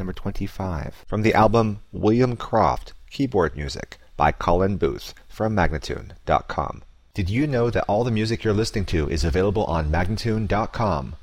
number 25, from the album William Croft, Keyboard Music by Colin Booth from Magnatune.com. Did you know that all the music you're listening to is available on Magnatune.com?